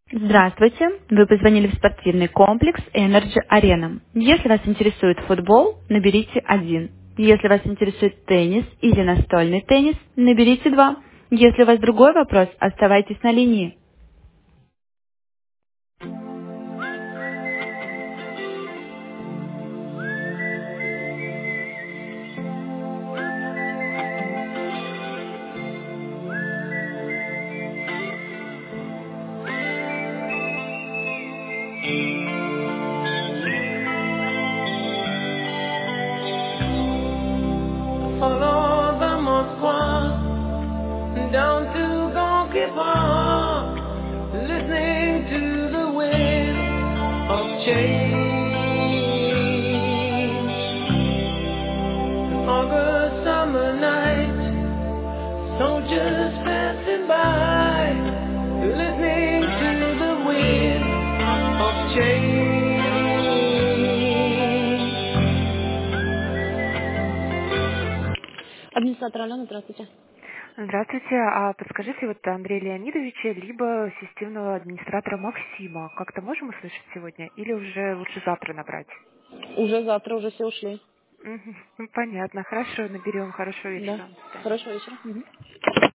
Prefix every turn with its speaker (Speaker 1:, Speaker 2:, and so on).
Speaker 1: Здравствуйте, вы позвонили в спортивный комплекс Energy Arena. Если вас интересует футбол, наберите 1. Если вас интересует теннис или настольный теннис, наберите 2. Если у вас другой вопрос, оставайтесь на линии. Follow the Moskva down to Gonky Park, listening to the wind of change. August summer night, soldiers passing by, listening to the wind of change. Администратор Алена, здравствуйте.
Speaker 2: Здравствуйте. А подскажите, вот Андрея Леонидовича, либо системного администратора Максима, как-то можем услышать сегодня? Или уже лучше завтра набрать?
Speaker 1: Уже завтра, уже все ушли.
Speaker 2: Мгм. Ну, понятно. Хорошо, наберем. Хорошего
Speaker 1: Да.
Speaker 2: вечера. До свидания.
Speaker 1: Хорошего вечера. Мгм.